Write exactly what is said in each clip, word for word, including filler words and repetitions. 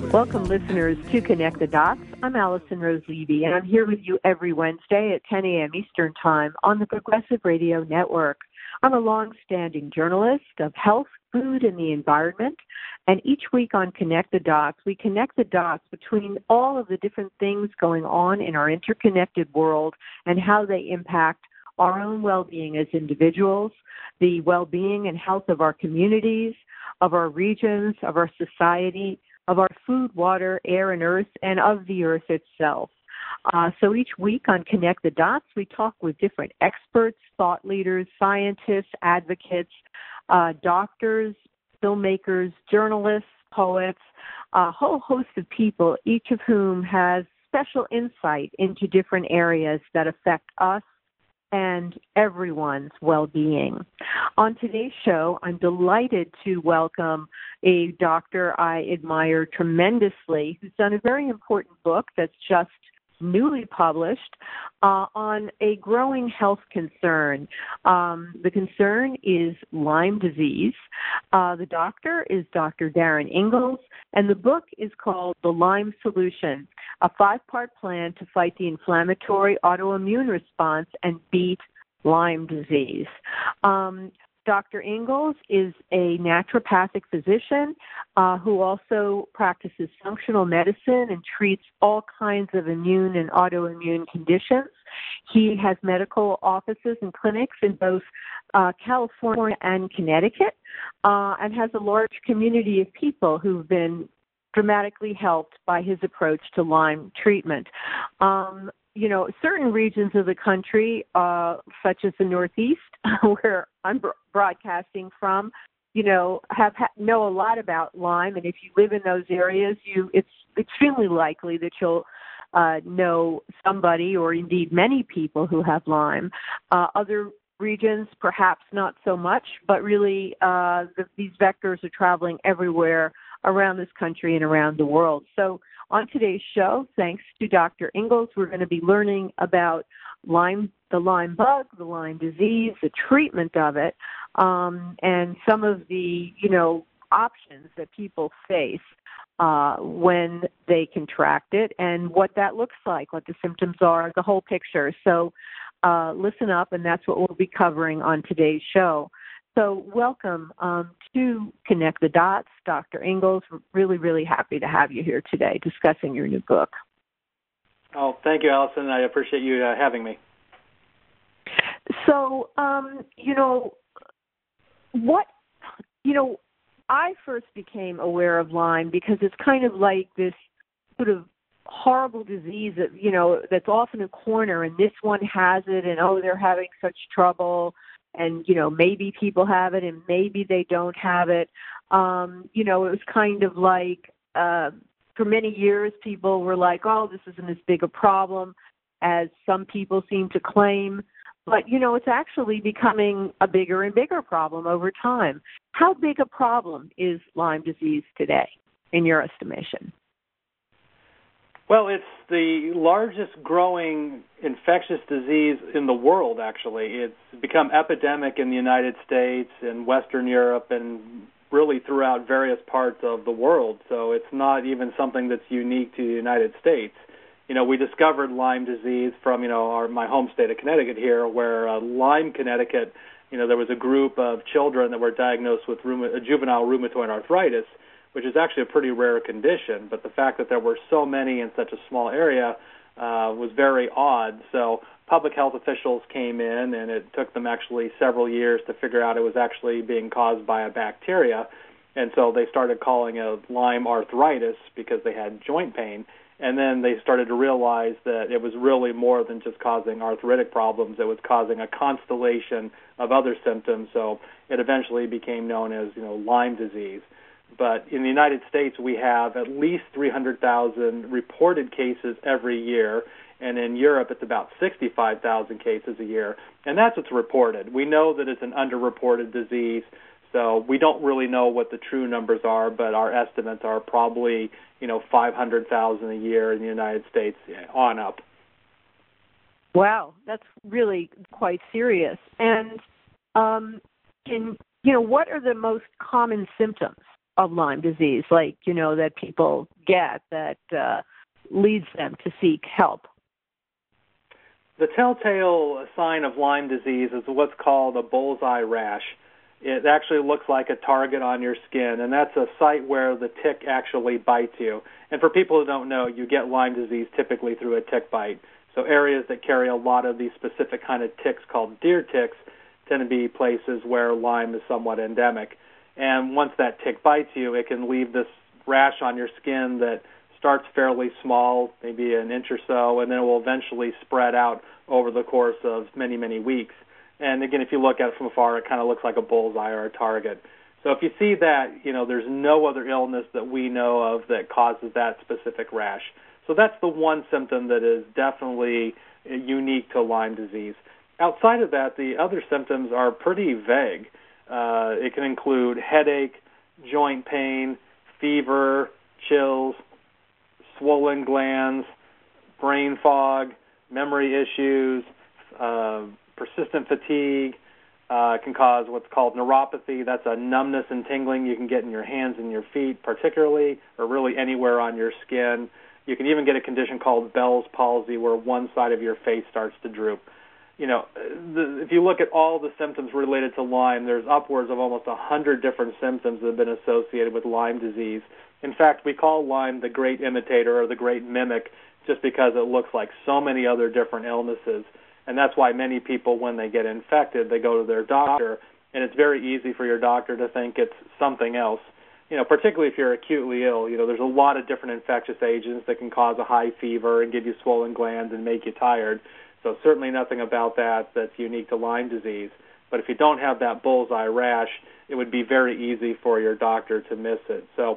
Welcome, listeners, to Connect the Dots. I'm Allison Rose Levy, and I'm here with you every Wednesday at ten a.m. Eastern Time on the Progressive Radio Network. I'm a long-standing journalist of health, food, and the environment, and each week on Connect the Dots, we connect the dots between all of the different things going on in our interconnected world and how they impact our own well-being as individuals, the well-being and health of our communities, of our regions, of our society, of our food, water, air, and earth, and of the earth itself. Uh, so each week on Connect the Dots, we talk with different experts, thought leaders, scientists, advocates, uh, doctors, filmmakers, journalists, poets, a whole host of people, each of whom has special insight into different areas that affect us and everyone's well-being. On today's show, I'm delighted to welcome a doctor I admire tremendously who's done a very important book that's just newly published uh, on a growing health concern. Um, the concern is Lyme disease. Uh, the doctor is Doctor Darin Ingels, and the book is called The Lyme Solution, a five-part plan to fight the inflammatory autoimmune response and beat Lyme disease. Um, Doctor Ingels is a naturopathic physician uh, who also practices functional medicine and treats all kinds of immune and autoimmune conditions. He has medical offices and clinics in both uh, California and Connecticut uh, and has a large community of people who've been dramatically helped by his approach to Lyme treatment. Um, you know, certain regions of the country, uh, such as the Northeast, where I'm broadcasting from, you know, have ha- know a lot about Lyme, and if you live in those areas, you it's extremely likely that you'll uh, know somebody or indeed many people who have Lyme. Uh, other regions, perhaps not so much, but really uh, the, these vectors are traveling everywhere around this country and around the world. So on today's show, thanks to Doctor Ingels, we're going to be learning about Lyme, the Lyme bug, the Lyme disease, the treatment of it, um, and some of the, you know, options that people face uh, when they contract it and what that looks like, what the symptoms are, the whole picture. So uh, listen up, and that's what we'll be covering on today's show. So welcome um, to Connect the Dots, Doctor Ingels. We're really, really happy to have you here today discussing your new book. Oh, thank you, Allison. I appreciate you uh, having me. So, um, you know, what, you know, I first became aware of Lyme because it's kind of like this sort of horrible disease that, you know, that's off in a corner, and this one has it, and, oh, they're having such trouble. And, you know, maybe people have it and maybe they don't have it. Um, you know, it was kind of like uh, for many years people were like, oh, this isn't as big a problem as some people seem to claim. But, you know, it's actually becoming a bigger and bigger problem over time. How big a problem is Lyme disease today, in your estimation? Well, it's the largest growing infectious disease in the world, actually. It's become epidemic in the United States and Western Europe and really throughout various parts of the world. So it's not even something that's unique to the United States. You know, we discovered Lyme disease from, you know, our, my home state of Connecticut here, where uh, Lyme, Connecticut, you know, there was a group of children that were diagnosed with rheuma, juvenile rheumatoid arthritis, which is actually a pretty rare condition, but the fact that there were so many in such a small area uh, was very odd. So public health officials came in, and it took them actually several years to figure out it was actually being caused by a bacteria, and so they started calling it Lyme arthritis because they had joint pain, and then they started to realize that it was really more than just causing arthritic problems. It was causing a constellation of other symptoms, so it eventually became known as, you know, Lyme disease. But in the United States, we have at least three hundred thousand reported cases every year, and in Europe, it's about sixty-five thousand cases a year, and that's what's reported. We know that it's an underreported disease, so we don't really know what the true numbers are, but our estimates are probably, you know, five hundred thousand a year in the United States on up. Wow, that's really quite serious. And, um, in, you know, what are the most common symptoms of Lyme disease, like, you know, that people get that uh, leads them to seek help? The telltale sign of Lyme disease is what's called a bullseye rash. It actually looks like a target on your skin, and that's a site where the tick actually bites you. And for people who don't know, you get Lyme disease typically through a tick bite. So areas that carry a lot of these specific kind of ticks called deer ticks tend to be places where Lyme is somewhat endemic. And once that tick bites you, it can leave this rash on your skin that starts fairly small, maybe an inch or so, and then it will eventually spread out over the course of many, many weeks. And again, if you look at it from afar, it kind of looks like a bullseye or a target. So if you see that, you know, there's no other illness that we know of that causes that specific rash. So that's the one symptom that is definitely unique to Lyme disease. Outside of that, the other symptoms are pretty vague. Uh, it can include headache, joint pain, fever, chills, swollen glands, brain fog, memory issues, uh, persistent fatigue. Uh, it can cause what's called neuropathy. That's a numbness and tingling you can get in your hands and your feet particularly, or really anywhere on your skin. You can even get a condition called Bell's palsy where one side of your face starts to droop. You know, the, if you look at all the symptoms related to Lyme, there's upwards of almost one hundred different symptoms that have been associated with Lyme disease. In fact, we call Lyme the great imitator or the great mimic just because it looks like so many other different illnesses. And that's why many people, when they get infected, they go to their doctor, and it's very easy for your doctor to think it's something else. You know, particularly if you're acutely ill, you know, there's a lot of different infectious agents that can cause a high fever and give you swollen glands and make you tired. So certainly nothing about that that's unique to Lyme disease. But if you don't have that bullseye rash, it would be very easy for your doctor to miss it. So,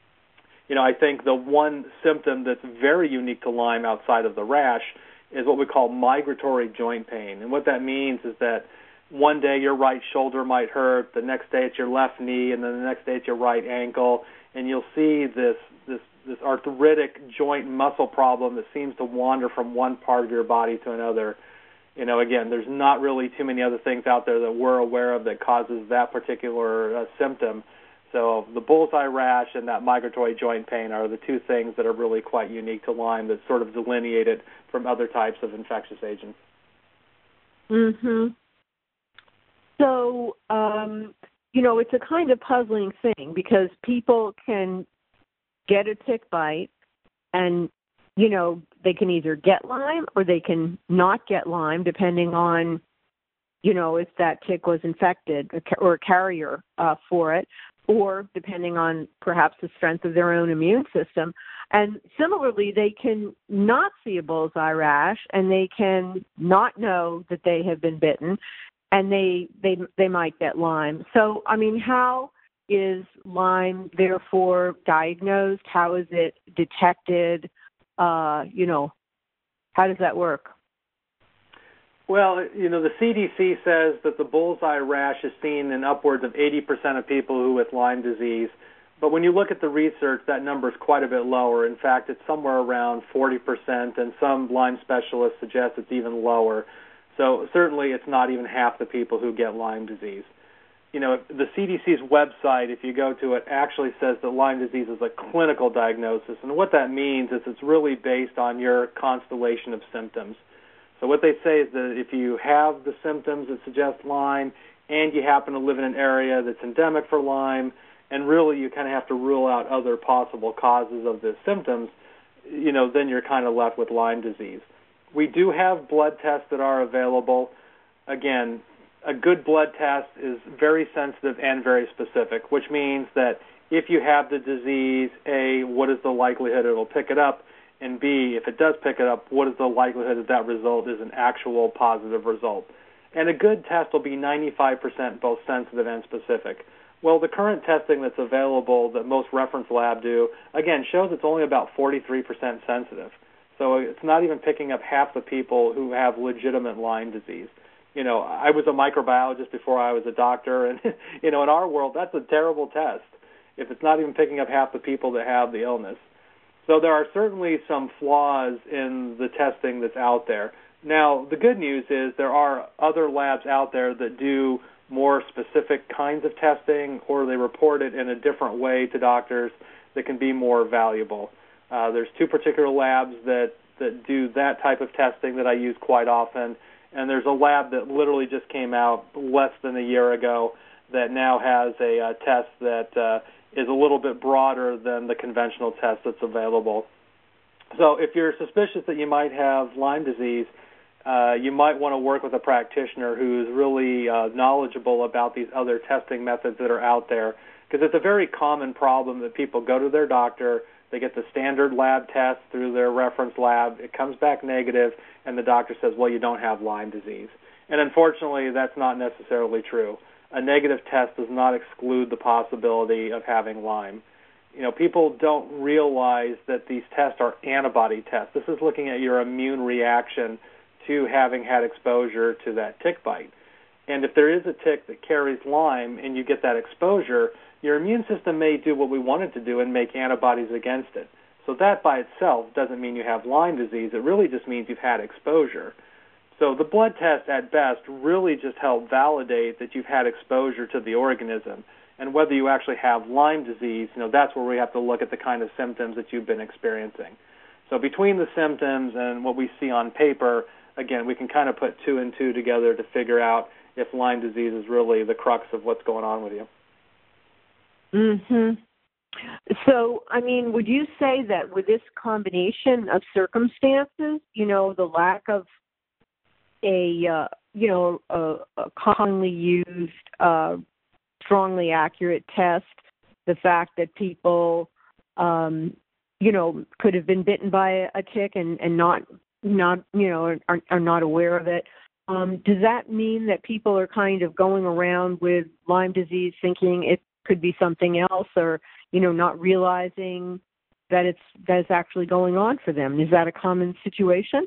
you know, I think the one symptom that's very unique to Lyme outside of the rash is what we call migratory joint pain. And what that means is that one day your right shoulder might hurt, the next day it's your left knee, and then the next day it's your right ankle, and you'll see this this this arthritic joint muscle problem that seems to wander from one part of your body to another. You know, again, there's not really too many other things out there that we're aware of that causes that particular uh, symptom. So the bullseye rash and that migratory joint pain are the two things that are really quite unique to Lyme that sort of delineate it from other types of infectious agents. Mm-hmm. So, um, you know, it's a kind of puzzling thing because people can get a tick bite and, you know, they can either get Lyme or they can not get Lyme depending on, you know, if that tick was infected or a carrier uh, for it, or depending on perhaps the strength of their own immune system. And similarly, they can not see a bullseye rash and they can not know that they have been bitten, and they they they might get Lyme. So, I mean, how is Lyme therefore diagnosed? How is it detected? Uh, you know, how does that work? Well, you know, the C D C says that the bullseye rash is seen in upwards of eighty percent of people who with Lyme disease. But when you look at the research, that number is quite a bit lower. In fact, it's somewhere around forty percent, and some Lyme specialists suggest it's even lower. So certainly it's not even half the people who get Lyme disease. You know, the C D C's website, if you go to it, actually says that Lyme disease is a clinical diagnosis. And what that means is it's really based on your constellation of symptoms. So what they say is that if you have the symptoms that suggest Lyme and you happen to live in an area that's endemic for Lyme, and really you kind of have to rule out other possible causes of the symptoms, you know, then you're kind of left with Lyme disease. We do have blood tests that are available. Again, a good blood test is very sensitive and very specific, which means that if you have the disease, A, what is the likelihood it will pick it up? And B, if it does pick it up, what is the likelihood that that result is an actual positive result? And a good test will be ninety-five percent both sensitive and specific. Well, the current testing that's available that most reference labs do, again, shows it's only about forty-three percent sensitive. So it's not even picking up half the people who have legitimate Lyme disease. You know, I was a microbiologist before I was a doctor, and, you know, in our world, that's a terrible test if it's not even picking up half the people that have the illness. So there are certainly some flaws in the testing that's out there. Now, the good news is there are other labs out there that do more specific kinds of testing, or they report it in a different way to doctors that can be more valuable. Uh, there's two particular labs that, that do that type of testing that I use quite often, and there's a lab that literally just came out less than a year ago that now has a uh, test that uh, is a little bit broader than the conventional test that's available. So if you're suspicious that you might have Lyme disease, uh, you might want to work with a practitioner who's really uh, knowledgeable about these other testing methods that are out there, because it's a very common problem that people go to their doctor, they get the standard lab test through their reference lab, it comes back negative, and the doctor says, well, you don't have Lyme disease. And unfortunately, that's not necessarily true. A negative test does not exclude the possibility of having Lyme. You know, people don't realize that these tests are antibody tests. This is looking at your immune reaction to having had exposure to that tick bite. And if there is a tick that carries Lyme and you get that exposure, your immune system may do what we want it to do and make antibodies against it. So that by itself doesn't mean you have Lyme disease. It really just means you've had exposure. So the blood test at best really just help validate that you've had exposure to the organism. And whether you actually have Lyme disease, you know, that's where we have to look at the kind of symptoms that you've been experiencing. So between the symptoms and what we see on paper, again, we can kind of put two and two together to figure out if Lyme disease is really the crux of what's going on with you. Mm-hmm. So, I mean, would you say that with this combination of circumstances, you know, the lack of a, uh, you know, a, a commonly used, uh, strongly accurate test, the fact that people, um, you know, could have been bitten by a, a tick and, and not, not, you know, are, are not aware of it, um, does that mean that people are kind of going around with Lyme disease thinking it could be something else, or, you know, not realizing that it's that it's actually going on for them? Is that a common situation?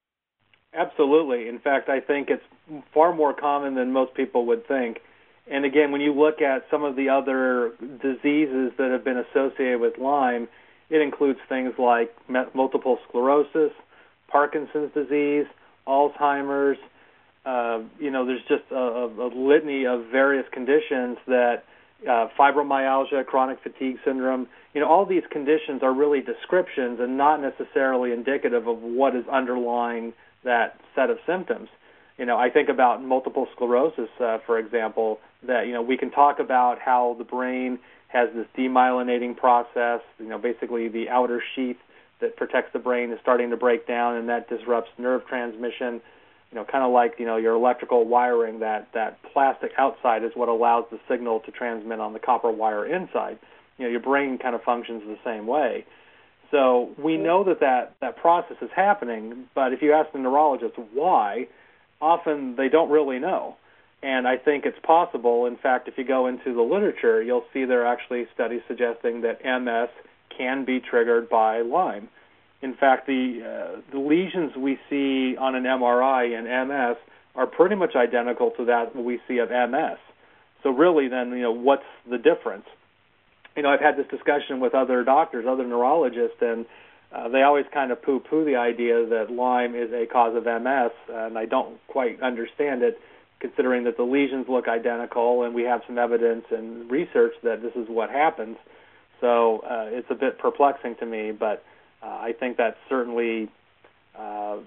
Absolutely. In fact, I think it's far more common than most people would think. And again, when you look at some of the other diseases that have been associated with Lyme, it includes things like multiple sclerosis, Parkinson's disease, Alzheimer's. Uh, you know, there's just a, a litany of various conditions that uh, fibromyalgia, chronic fatigue syndrome, you know, all these conditions are really descriptions and not necessarily indicative of what is underlying that set of symptoms. You know, I think about multiple sclerosis, uh, for example, that, you know, we can talk about how the brain has this demyelinating process, you know, basically the outer sheath that protects the brain is starting to break down, and that disrupts nerve transmission. You know, kind of like, you know, your electrical wiring, that, that plastic outside is what allows the signal to transmit on the copper wire inside. You know, your brain kind of functions the same way. So we know that, that that process is happening, but if you ask the neurologist why, often they don't really know. And I think it's possible. In fact, if you go into the literature, you'll see there are actually studies suggesting that M S can be triggered by Lyme. In fact, the, uh, the lesions we see on an M R I in M S are pretty much identical to that we see of M S. So really then, you know, what's the difference? You know, I've had this discussion with other doctors, other neurologists, and uh, they always kind of poo-poo the idea that Lyme is a cause of M S, and I don't quite understand it, considering that the lesions look identical and we have some evidence and research that this is what happens. So uh, it's a bit perplexing to me, but uh, I think that certainly uh,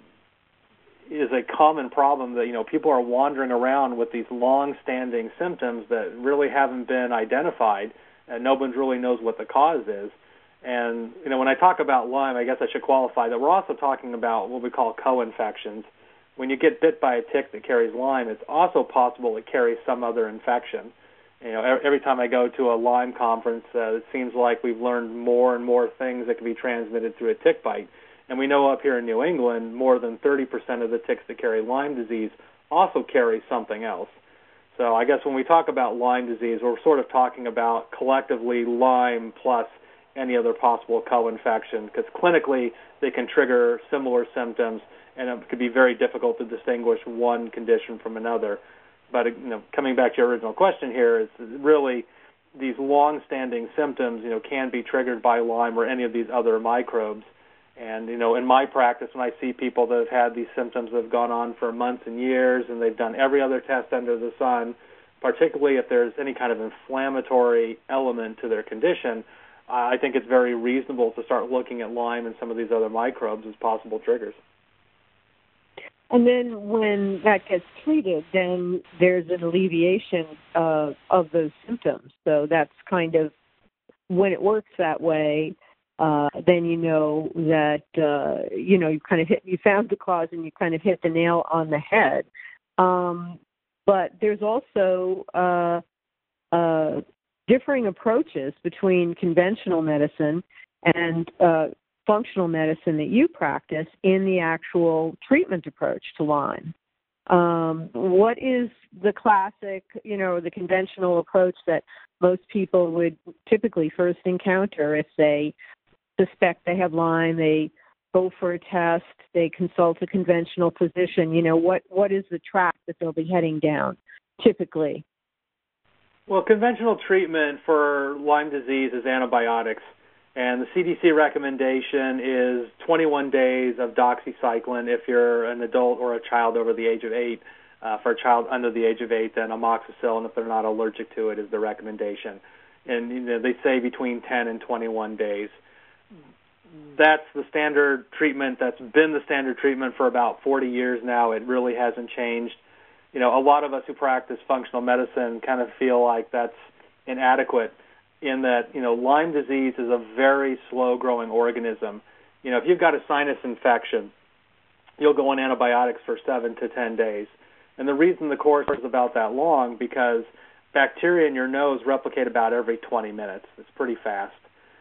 is a common problem that, you know, people are wandering around with these long-standing symptoms that really haven't been identified, and no one really knows what the cause is. And, you know, when I talk about Lyme, I guess I should qualify that we're also talking about what we call co-infections. When you get bit by a tick that carries Lyme, it's also possible it carries some other infection. You know, every time I go to a Lyme conference, uh, it seems like we've learned more and more things that can be transmitted through a tick bite. And we know up here in New England, more than thirty percent of the ticks that carry Lyme disease also carry something else. So I guess when we talk about Lyme disease, we're sort of talking about collectively Lyme plus any other possible co-infection, because clinically they can trigger similar symptoms, and it could be very difficult to distinguish one condition from another. But, you know, coming back to your original question here, is really these long-standing symptoms, you know, can be triggered by Lyme or any of these other microbes. And, you know, in my practice, when I see people that have had these symptoms that have gone on for months and years, and they've done every other test under the sun, particularly if there's any kind of inflammatory element to their condition, uh, I think it's very reasonable to start looking at Lyme and some of these other microbes as possible triggers. And then when that gets treated, then there's an alleviation uh, of those symptoms. So that's kind of, when it works that way, uh, then you know that, uh, you know, you kind of hit, you found the cause and you kind of hit the nail on the head. Um, but there's also uh, uh, differing approaches between conventional medicine and uh, functional medicine that you practice in the actual treatment approach to Lyme. Um, what is the classic, you know, the conventional approach that most people would typically first encounter if they suspect they have Lyme? They go for a test, they consult a conventional physician. You know, what, what is the track that they'll be heading down typically? Well, conventional treatment for Lyme disease is antibiotics. And the C D C recommendation is twenty-one days of doxycycline if you're an adult or a child over the age of eight. Uh, for a child under the age of eight, then amoxicillin, if they're not allergic to it, is the recommendation. And you know, they say between ten and twenty-one days. That's the standard treatment. That's been the standard treatment for about forty years now. It really hasn't changed. You know, a lot of us who practice functional medicine kind of feel like that's inadequate, in that, you know, Lyme disease is a very slow-growing organism. You know, if you've got a sinus infection, you'll go on antibiotics for seven to ten days. And the reason the course is about that long, because bacteria in your nose replicate about every twenty minutes. It's pretty fast.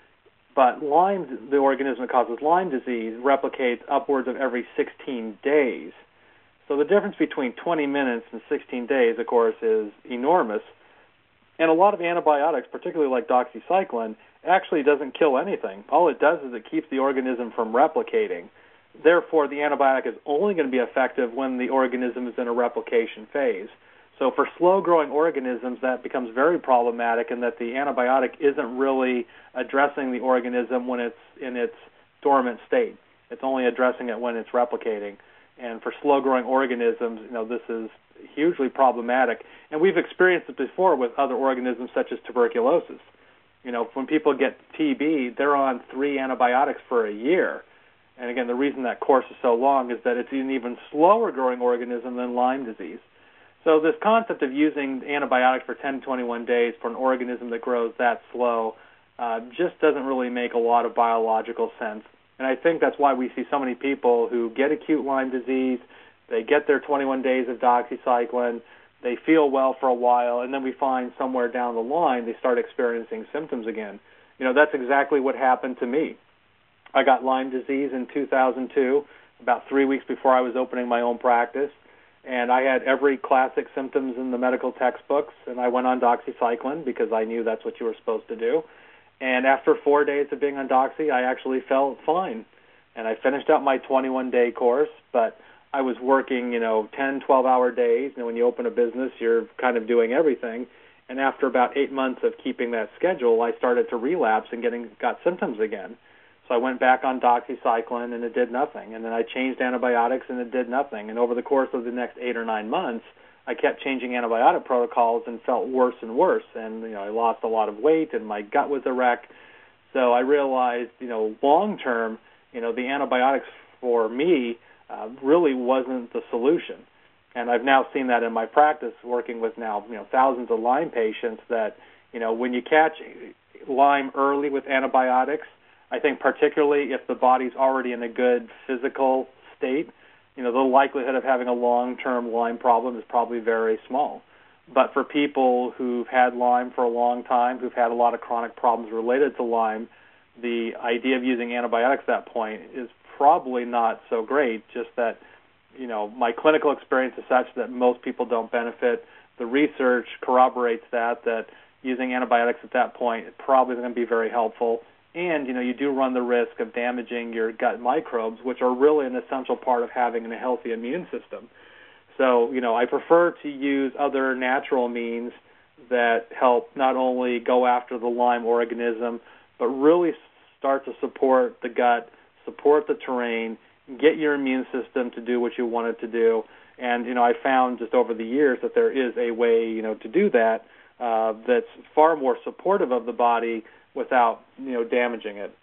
But Lyme, the organism that causes Lyme disease, replicates upwards of every sixteen days. So the difference between twenty minutes and sixteen days, of course, is enormous. And a lot of antibiotics, particularly like doxycycline, actually doesn't kill anything. All it does is it keeps the organism from replicating. Therefore, the antibiotic is only going to be effective when the organism is in a replication phase. So for slow-growing organisms, that becomes very problematic in that the antibiotic isn't really addressing the organism when it's in its dormant state. It's only addressing it when it's replicating. And for slow-growing organisms, you know, this is hugely problematic. And we've experienced it before with other organisms such as tuberculosis. You know, when people get T B, they're on three antibiotics for a year. And again, the reason that course is so long is that it's an even slower-growing organism than Lyme disease. So this concept of using antibiotics for ten to twenty-one days for an organism that grows that slow uh, just doesn't really make a lot of biological sense. And I think that's why we see so many people who get acute Lyme disease, they get their twenty-one days of doxycycline, they feel well for a while, and then we find somewhere down the line they start experiencing symptoms again. You know, that's exactly what happened to me. I got Lyme disease in two thousand two, about three weeks before I was opening my own practice, and I had every classic symptoms in the medical textbooks, and I went on doxycycline because I knew that's what you were supposed to do. And after four days of being on doxy, I actually felt fine. And I finished out my twenty-one day course, but I was working, you know, ten, twelve-hour days. And when you open a business, you're kind of doing everything. And after about eight months of keeping that schedule, I started to relapse and getting got symptoms again. So I went back on doxycycline, and it did nothing. And then I changed antibiotics, and it did nothing. And over the course of the next eight or nine months, I kept changing antibiotic protocols and felt worse and worse. And, you know, I lost a lot of weight, and my gut was a wreck. So I realized, you know, long-term, you know, the antibiotics for me uh, really wasn't the solution. And I've now seen that in my practice working with now, you know, thousands of Lyme patients that, you know, when you catch Lyme early with antibiotics, I think particularly if the body's already in a good physical state, you know, the likelihood of having a long-term Lyme problem is probably very small. But for people who've had Lyme for a long time, who've had a lot of chronic problems related to Lyme, the idea of using antibiotics at that point is probably not so great, just that, you know, my clinical experience is such that most people don't benefit. The research corroborates that, that using antibiotics at that point probably isn't going to be very helpful. And, you know, you do run the risk of damaging your gut microbes, which are really an essential part of having a healthy immune system. So, you know, I prefer to use other natural means that help not only go after the Lyme organism, but really start to support the gut, support the terrain, get your immune system to do what you want it to do. And, you know, I found just over the years that there is a way, you know, to do that uh, that's far more supportive of the body without, you know, damaging it.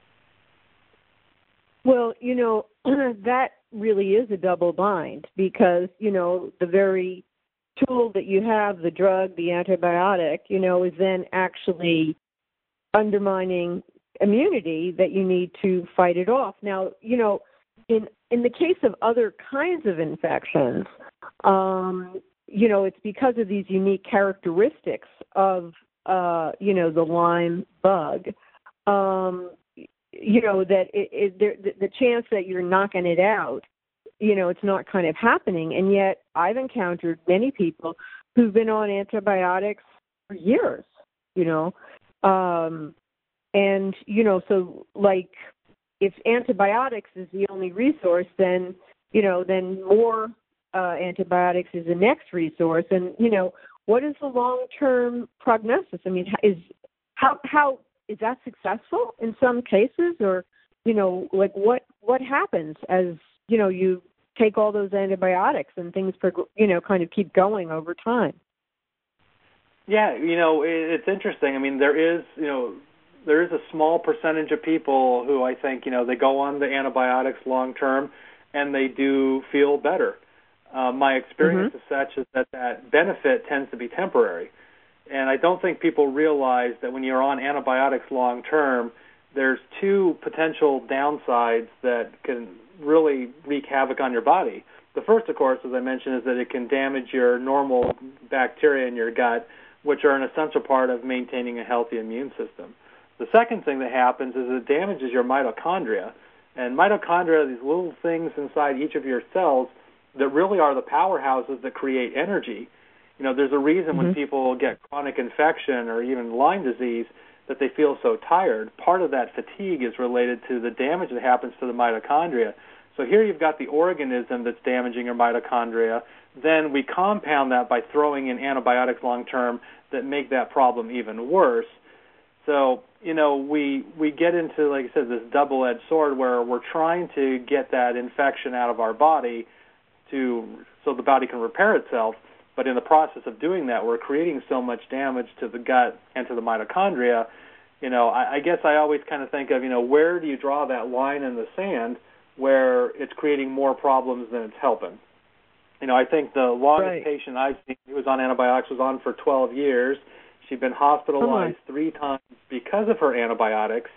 Well, you know, that really is a double bind because, you know, the very tool that you have, the drug, the antibiotic, you know, is then actually undermining immunity that you need to fight it off. Now, you know, in in the case of other kinds of infections, um, you know, it's because of these unique characteristics of, uh, you know, the Lyme bug, um, you know, that it, it, there, the, the chance that you're knocking it out, you know, it's not kind of happening. And yet I've encountered many people who've been on antibiotics for years, you know, um, and, you know, so like if antibiotics is the only resource, then, you know, then more uh, antibiotics is the next resource. And, you know, what is the long-term prognosis? I mean, is how how is that successful in some cases, or, you know, like what what happens as, you know, you take all those antibiotics and things, you know, kind of keep going over time? Yeah, you know, it's interesting. I mean, there is, you know, there is a small percentage of people who I think, you know, they go on the antibiotics long term and they do feel better. Uh, my experience mm-hmm. is such is that that benefit tends to be temporary. And I don't think people realize that when you're on antibiotics long term, there's two potential downsides that can really wreak havoc on your body. The first, of course, as I mentioned, is that it can damage your normal bacteria in your gut, which are an essential part of maintaining a healthy immune system. The second thing that happens is it damages your mitochondria. And mitochondria are these little things inside each of your cells that really are the powerhouses that create energy. You know, there's a reason mm-hmm. when people get chronic infection or even Lyme disease that they feel so tired. Part of that fatigue is related to the damage that happens to the mitochondria. So here you've got the organism that's damaging your mitochondria. Then we compound that by throwing in antibiotics long term that make that problem even worse. So, you know, we we get into, like I said, this double-edged sword where we're trying to get that infection out of our body to so the body can repair itself. But in the process of doing that, we're creating so much damage to the gut and to the mitochondria. You know, I, I guess I always kind of think of, you know, where do you draw that line in the sand where it's creating more problems than it's helping? You know, I think the longest right. patient I've seen who was on antibiotics was on for twelve years. She'd been hospitalized three times because of her antibiotics,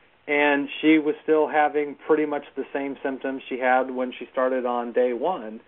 and she was still having pretty much the same symptoms she had when she started on day one.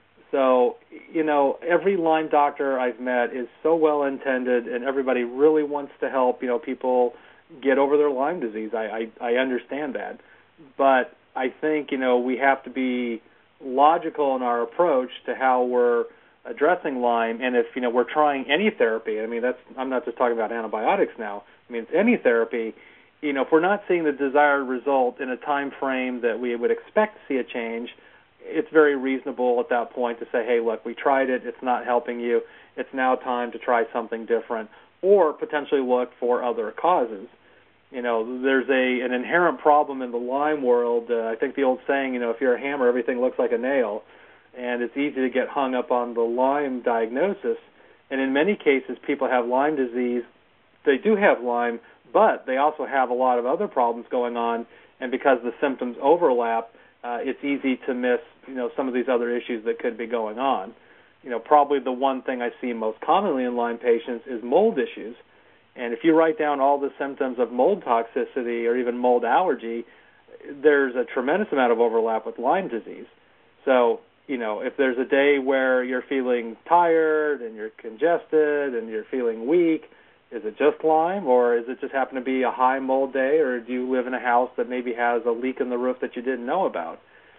So, you know, every Lyme doctor I've met is so well-intended, and everybody really wants to help, you know, people get over their Lyme disease. I, I, I understand that. But I think, you know, we have to be logical in our approach to how we're addressing Lyme, and if, you know, we're trying any therapy, I mean, that's, I'm not just talking about antibiotics now, I mean, it's any therapy, you know, if we're not seeing the desired result in a time frame that we would expect to see a change, it's very reasonable at that point to say, hey, look, we tried it, it's not helping you, it's now time to try something different, or potentially look for other causes. You know, there's a an inherent problem in the Lyme world. Uh, I think the old saying, you know, if you're a hammer, everything looks like a nail. And it's easy to get hung up on the Lyme diagnosis. And in many cases, people have Lyme disease. They do have Lyme, but they also have a lot of other problems going on. And because the symptoms overlap, uh, it's easy to miss, you know, some of these other issues that could be going on. You know, probably the one thing I see most commonly in Lyme patients is mold issues. And if you write down all the symptoms of mold toxicity or even mold allergy, there's a tremendous amount of overlap with Lyme disease. So, you know, if there's a day where you're feeling tired and you're congested and you're feeling weak, is it just Lyme, or is it just happen to be a high mold day, or do you live in a house that maybe has a leak in the roof that you didn't know about?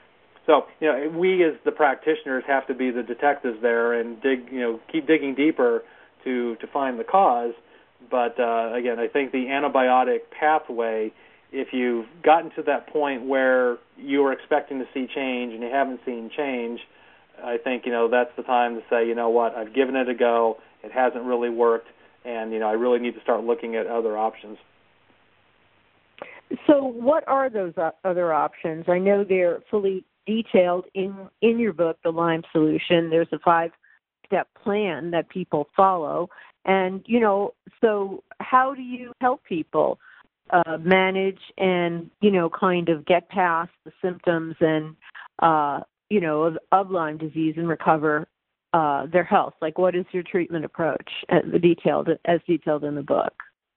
So, you know, we as the practitioners have to be the detectives there and dig, you know, keep digging deeper to, to find the cause. But, uh, again, I think the antibiotic pathway, if you've gotten to that point where you were expecting to see change and you haven't seen change, I think, you know, that's the time to say, you know what, I've given it a go, it hasn't really worked, and, you know, I really need to start looking at other options. So what are those other options? I know they're fully detailed in, in your book, The Lyme Solution. There's a five-step plan that people follow. And, you know, so how do you help people uh, manage and, you know, kind of get past the symptoms and, uh, you know, of, of Lyme disease and recover uh, their health? Like, what is your treatment approach, as detailed, as detailed in the book?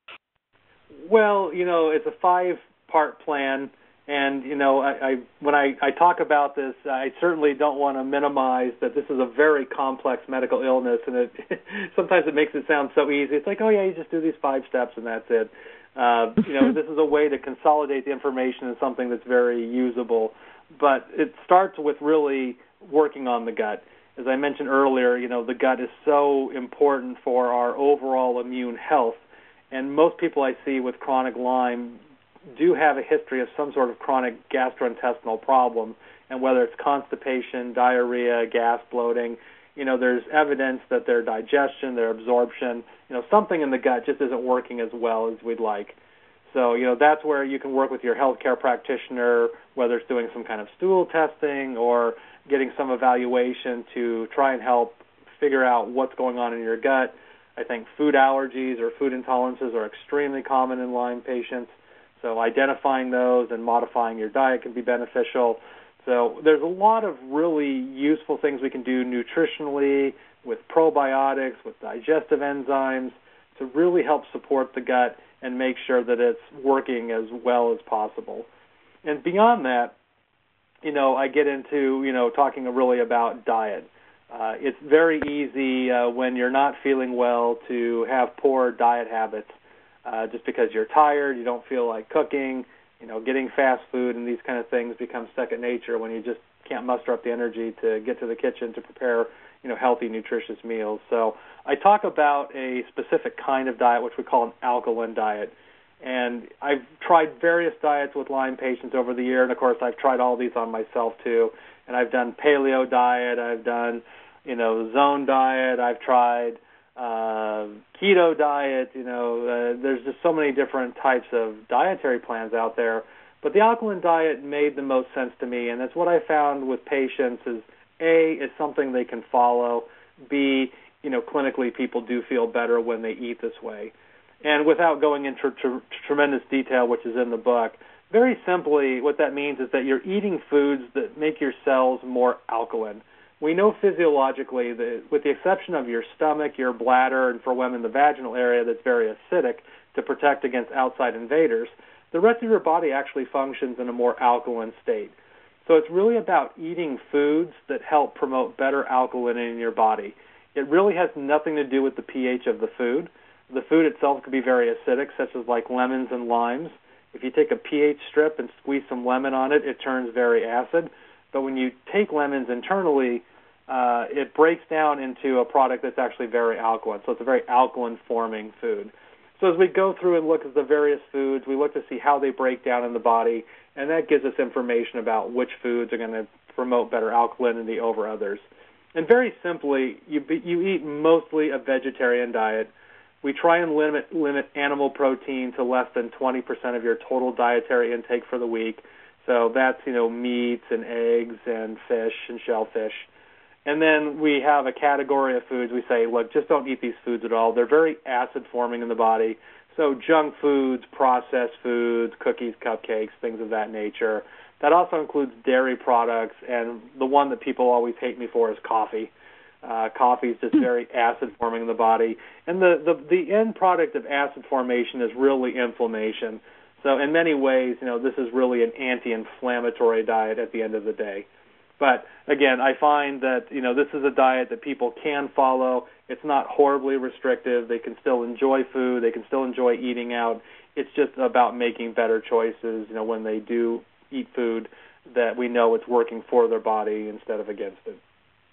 Well, you know, it's a five-part plan. And, you know, I, I when I, I talk about this, I certainly don't want to minimize that this is a very complex medical illness, and it sometimes it makes it sound so easy. It's like, oh, yeah, you just do these five steps and that's it. Uh, you know, this is a way to consolidate the information in something that's very usable. But it starts with really working on the gut. As I mentioned earlier, you know, the gut is so important for our overall immune health. And most people I see with chronic Lyme do have a history of some sort of chronic gastrointestinal problem, and whether it's constipation, diarrhea, gas, bloating, you know, there's evidence that their digestion, their absorption, you know, something in the gut just isn't working as well as we'd like. So, you know, that's where you can work with your healthcare practitioner, whether it's doing some kind of stool testing or getting some evaluation to try and help figure out what's going on in your gut. I think food allergies or food intolerances are extremely common in Lyme patients. So identifying those and modifying your diet can be beneficial. So there's a lot of really useful things we can do nutritionally, with probiotics, with digestive enzymes, to really help support the gut and make sure that it's working as well as possible. And beyond that, you know, I get into, you know, talking really about diet. Uh, it's very easy uh, when you're not feeling well to have poor diet habits. Uh, just because you're tired, you don't feel like cooking, you know, getting fast food and these kind of things become second nature when you just can't muster up the energy to get to the kitchen to prepare, you know, healthy, nutritious meals. So I talk about a specific kind of diet, which we call an alkaline diet. And I've tried various diets with Lyme patients over the year, and, of course, I've tried all these on myself, too. And I've done paleo diet, I've done, you know, zone diet, I've tried Uh, keto diet, you know, uh, there's just so many different types of dietary plans out there. But the alkaline diet made the most sense to me, and that's what I found with patients is, A, it's something they can follow. B, you know, clinically people do feel better when they eat this way. And without going into tr- tremendous detail, which is in the book, very simply what that means is that you're eating foods that make your cells more alkaline. We know physiologically that with the exception of your stomach, your bladder, and for women the vaginal area that's very acidic to protect against outside invaders, the rest of your body actually functions in a more alkaline state. So it's really about eating foods that help promote better alkalinity in your body. It really has nothing to do with the pH of the food. The food itself could be very acidic, such as like lemons and limes. If you take a pH strip and squeeze some lemon on it, it turns very acid. But when you take lemons internally, uh, it breaks down into a product that's actually very alkaline. So it's a very alkaline-forming food. So as we go through and look at the various foods, we look to see how they break down in the body, and that gives us information about which foods are going to promote better alkalinity over others. And very simply, you, you eat mostly a vegetarian diet. We try and limit, limit animal protein to less than twenty percent of your total dietary intake for the week. So that's, you know, meats and eggs and fish and shellfish. And then we have a category of foods. We say, look, just don't eat these foods at all. They're very acid-forming in the body. So junk foods, processed foods, cookies, cupcakes, things of that nature. That also includes dairy products, and the one that people always hate me for is coffee. Uh, coffee is just very acid-forming in the body. And the, the, the end product of acid formation is really inflammation. So in many ways, you know, this is really an anti-inflammatory diet at the end of the day. But again, I find that, you know, this is a diet that people can follow. It's not horribly restrictive. They can still enjoy food. They can still enjoy eating out. It's just about making better choices, you know, when they do eat food that we know it's working for their body instead of against it.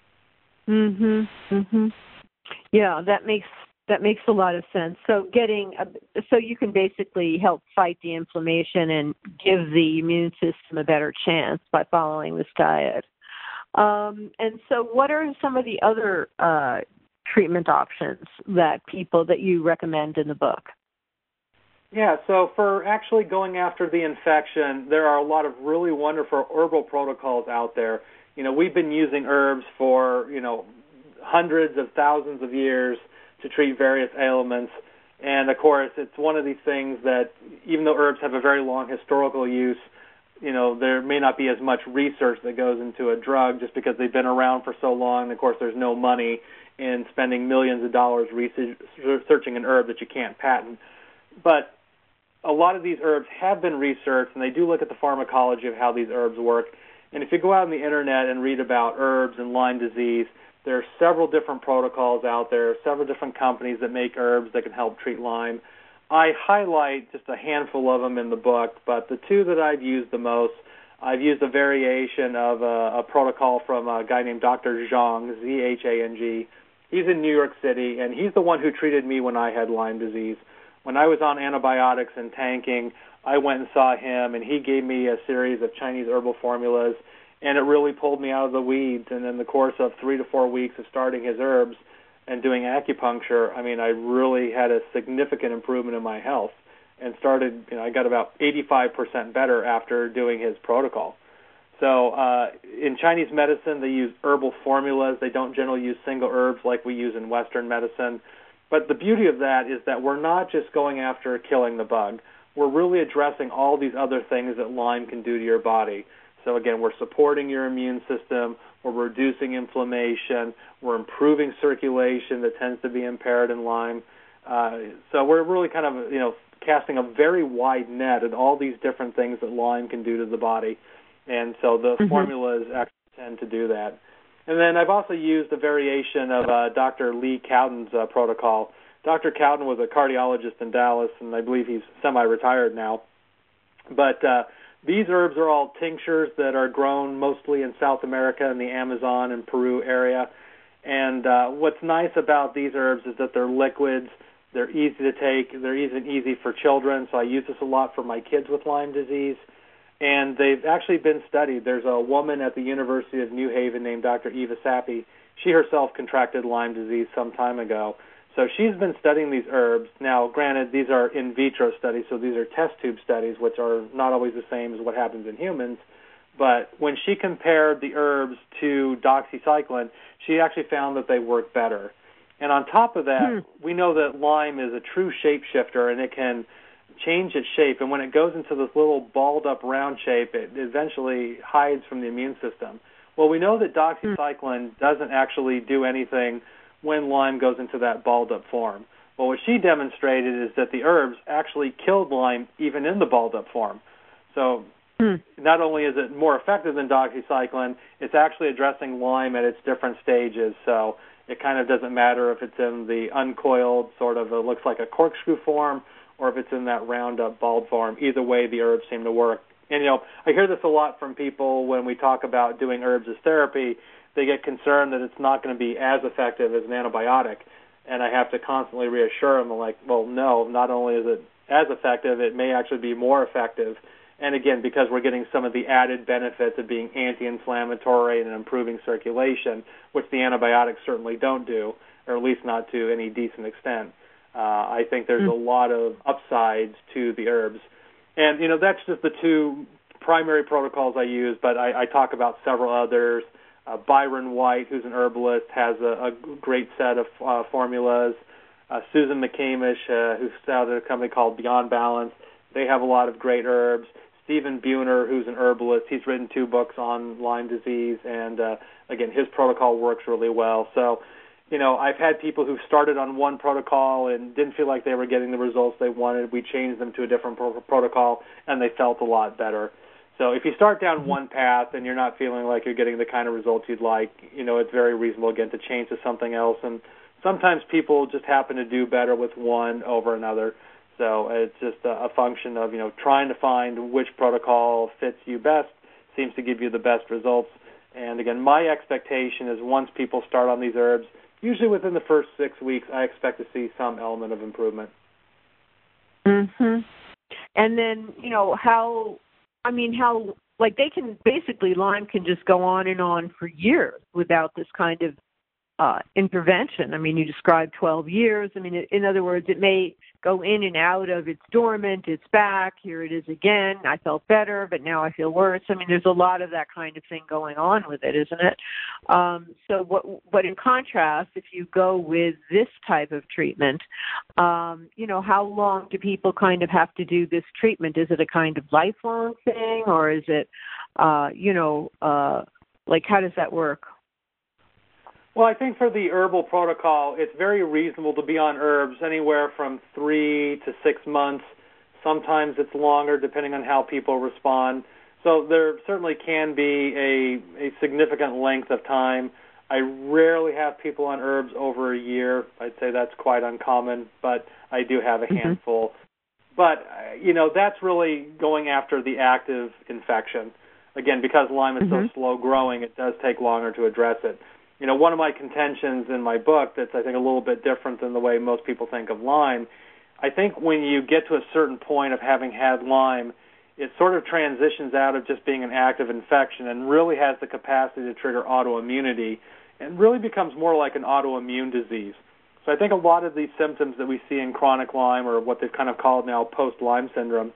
Mhm. Mhm. Yeah, that makes that makes a lot of sense. So getting a, so you can basically help fight the inflammation and give the immune system a better chance by following this diet. Um, and so what are some of the other uh, treatment options that people that you recommend in the book? Yeah, so for actually going after the infection, there are a lot of really wonderful herbal protocols out there. You know, we've been using herbs for, you know, hundreds of thousands of years to treat various ailments. And, of course, it's one of these things that even though herbs have a very long historical use, you know, there may not be as much research that goes into a drug just because they've been around for so long. And, of course, there's no money in spending millions of dollars researching an herb that you can't patent. But a lot of these herbs have been researched, and they do look at the pharmacology of how these herbs work. And if you go out on the Internet and read about herbs and Lyme disease, there are several different protocols out there, several different companies that make herbs that can help treat Lyme. I highlight just a handful of them in the book, but the two that I've used the most, I've used a variation of a, a protocol from a guy named Doctor Zhang, Z H A N G. He's in New York City, and he's the one who treated me when I had Lyme disease. When I was on antibiotics and tanking, I went and saw him, and he gave me a series of Chinese herbal formulas, and it really pulled me out of the weeds. And in the course of three to four weeks of starting his herbs and doing acupuncture, I mean, I really had a significant improvement in my health and started, you know, I got about eighty-five percent better after doing his protocol. So uh, in Chinese medicine, they use herbal formulas. They don't generally use single herbs like we use in Western medicine. But the beauty of that is that we're not just going after killing the bug. We're really addressing all these other things that Lyme can do to your body. So again, we're supporting your immune system, we're reducing inflammation, we're improving circulation that tends to be impaired in Lyme. Uh, so we're really kind of, you know, casting a very wide net at all these different things that Lyme can do to the body. And so the mm-hmm. formulas actually tend to do that. And then I've also used a variation of uh, Doctor Lee Cowden's uh, protocol. Doctor Cowden was a cardiologist in Dallas, and I believe he's semi-retired now. But uh, these herbs are all tinctures that are grown mostly in South America and the Amazon and Peru area. And uh, what's nice about these herbs is that they're liquids, they're easy to take, they're even easy for children. So I use this a lot for my kids with Lyme disease. And they've actually been studied. There's a woman at the University of New Haven named Doctor Eva Sappi. She herself contracted Lyme disease some time ago. So she's been studying these herbs. Now, granted, these are in vitro studies, so these are test tube studies, which are not always the same as what happens in humans. But when she compared the herbs to doxycycline, she actually found that they work better. And on top of that, hmm. we know that Lyme is a true shapeshifter, and it can change its shape, and when it goes into this little balled-up round shape, it eventually hides from the immune system. Well, we know that doxycycline doesn't actually do anything when Lyme goes into that balled-up form. Well, what she demonstrated is that the herbs actually killed Lyme even in the balled-up form. So hmm. not only is it more effective than doxycycline, it's actually addressing Lyme at its different stages. So it kind of doesn't matter if it's in the uncoiled, sort of, it looks like a corkscrew form, or if it's in that round-up bald form. Either way, the herbs seem to work. And, you know, I hear this a lot from people when we talk about doing herbs as therapy. They get concerned that it's not going to be as effective as an antibiotic. And I have to constantly reassure them, like, well, no, not only is it as effective, it may actually be more effective. And, again, because we're getting some of the added benefits of being anti-inflammatory and improving circulation, which the antibiotics certainly don't do, or at least not to any decent extent. Uh, I think there's a lot of upsides to the herbs. And, you know, that's just the two primary protocols I use, but I, I talk about several others. Uh, Byron White, who's an herbalist, has a, a great set of uh, formulas. Uh, Susan McCamish, uh, who started a company called Beyond Balance, they have a lot of great herbs. Stephen Buhner, who's an herbalist, he's written two books on Lyme disease, and, uh, again, his protocol works really well. So, you know, I've had people who started on one protocol and didn't feel like they were getting the results they wanted. We changed them to a different pro- protocol, and they felt a lot better. So if you start down one path and you're not feeling like you're getting the kind of results you'd like, you know, it's very reasonable, again, to change to something else. And sometimes people just happen to do better with one over another. So it's just a, a function of, you know, trying to find which protocol fits you best, seems to give you the best results. And, again, my expectation is once people start on these herbs, usually within the first six weeks, I expect to see some element of improvement. Mm-hmm. And then, you know, how, I mean, how, like they can, basically Lyme can just go on and on for years without this kind of uh, intervention. I mean, you described twelve years. I mean, in other words, it may go in and out of it's dormant, it's back, here it is again, I felt better, but now I feel worse. I mean, there's a lot of that kind of thing going on with it, isn't it? Um, so what, but in contrast, if you go with this type of treatment, um, you know, how long do people kind of have to do this treatment? Is it a kind of lifelong thing, or is it, uh, you know, uh, like how does that work? Well, I think for the herbal protocol, it's very reasonable to be on herbs anywhere from three to six months. Sometimes it's longer, depending on how people respond. So there certainly can be a, a significant length of time. I rarely have people on herbs over a year. I'd say that's quite uncommon, but I do have a mm-hmm. handful. But, you know, that's really going after the active infection. Again, because Lyme is mm-hmm. so slow growing, it does take longer to address it. You know, one of my contentions in my book that's, I think, a little bit different than the way most people think of Lyme, I think when you get to a certain point of having had Lyme, it sort of transitions out of just being an active infection and really has the capacity to trigger autoimmunity and really becomes more like an autoimmune disease. So I think a lot of these symptoms that we see in chronic Lyme, or what they've kind of called now post-Lyme syndrome,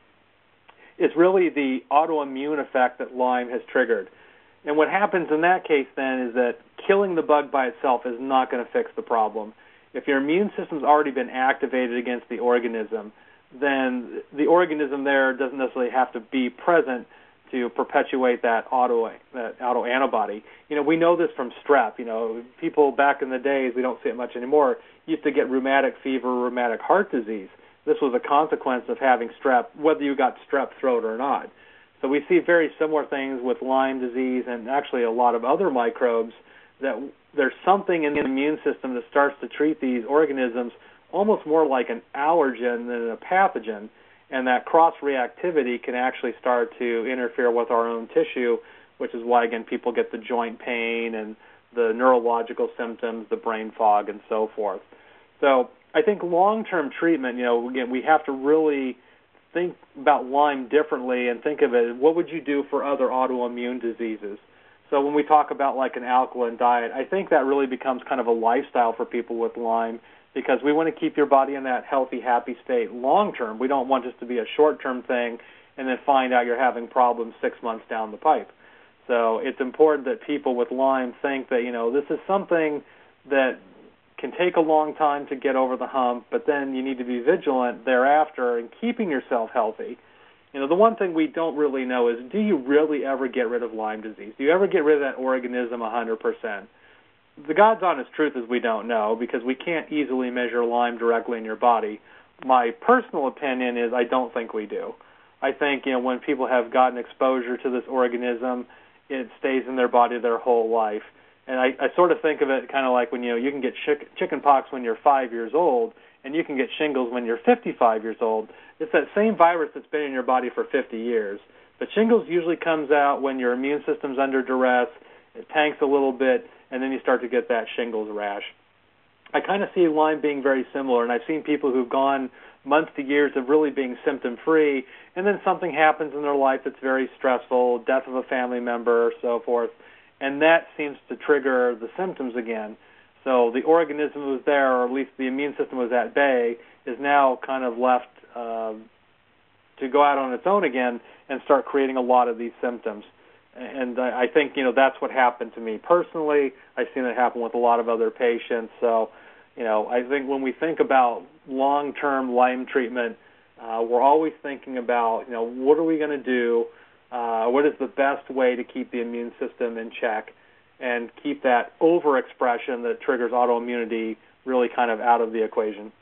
is really the autoimmune effect that Lyme has triggered. And what happens in that case then is that killing the bug by itself is not going to fix the problem. If your immune system's already been activated against the organism, then the organism there doesn't necessarily have to be present to perpetuate that auto that autoantibody. You know, we know this from strep. You know, people back in the days, we don't see it much anymore, used to get rheumatic fever, rheumatic heart disease. This was a consequence of having strep, whether you got strep throat or not. So we see very similar things with Lyme disease and actually a lot of other microbes, that there's something in the immune system that starts to treat these organisms almost more like an allergen than a pathogen, and that cross-reactivity can actually start to interfere with our own tissue, which is why, again, people get the joint pain and the neurological symptoms, the brain fog, and so forth. So I think long-term treatment, you know, again, we have to really think about Lyme differently and think of it, what would you do for other autoimmune diseases? So when we talk about like an alkaline diet, I think that really becomes kind of a lifestyle for people with Lyme, because we want to keep your body in that healthy, happy state long term. We don't want this to be a short-term thing and then find out you're having problems six months down the pipe. So it's important that people with Lyme think that, you know, this is something that can take a long time to get over the hump, but then you need to be vigilant thereafter in keeping yourself healthy. You know, the one thing we don't really know is, do you really ever get rid of Lyme disease? Do you ever get rid of that organism one hundred percent? The God's honest truth is we don't know, because we can't easily measure Lyme directly in your body. My personal opinion is I don't think we do. I think, you know, when people have gotten exposure to this organism, it stays in their body their whole life. And I, I sort of think of it kind of like when, you know, you can get chick, chicken pox when you're five years old, and you can get shingles when you're fifty-five years old. It's that same virus that's been in your body for fifty years. But shingles usually comes out when your immune system's under duress, it tanks a little bit, and then you start to get that shingles rash. I kind of see Lyme being very similar, and I've seen people who've gone months to years of really being symptom-free, and then something happens in their life that's very stressful, death of a family member, or so forth, and that seems to trigger the symptoms again. So the organism was there, or at least the immune system was at bay, is now kind of left uh, to go out on its own again and start creating a lot of these symptoms. And I think, you know, that's what happened to me personally. I've seen it happen with a lot of other patients. So, you know, I think when we think about long-term Lyme treatment, uh, we're always thinking about, you know, what are we going to do? Uh, what is the best way to keep the immune system in check and keep that overexpression that triggers autoimmunity really kind of out of the equation?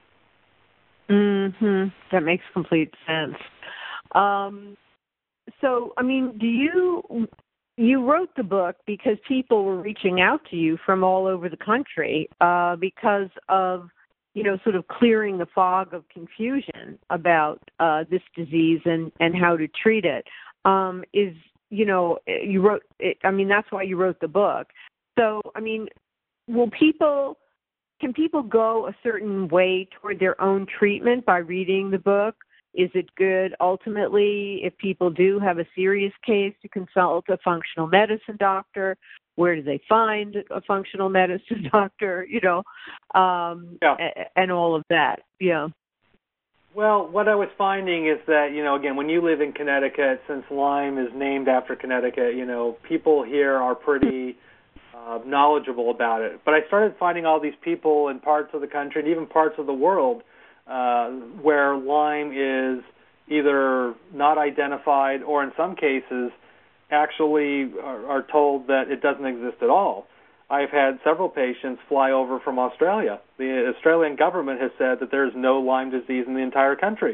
Mm-hmm. That makes complete sense. Um, so, I mean, do you, you wrote the book because people were reaching out to you from all over the country uh, because of, you know, sort of clearing the fog of confusion about uh, this disease and, and how to treat it. Um, is, you know, you wrote it, I mean, that's why you wrote the book. So, I mean, will people, can people go a certain way toward their own treatment by reading the book? Is it good ultimately if people do have a serious case to consult a functional medicine doctor? Where do they find a functional medicine doctor, you know, um, yeah. and all of that, yeah. Well, what I was finding is that, you know, again, when you live in Connecticut, since Lyme is named after Connecticut, you know, people here are pretty uh, knowledgeable about it. But I started finding all these people in parts of the country and even parts of the world uh, where Lyme is either not identified or in some cases actually are, are told that it doesn't exist at all. I've had several patients fly over from Australia. The Australian government has said that there's no Lyme disease in the entire country.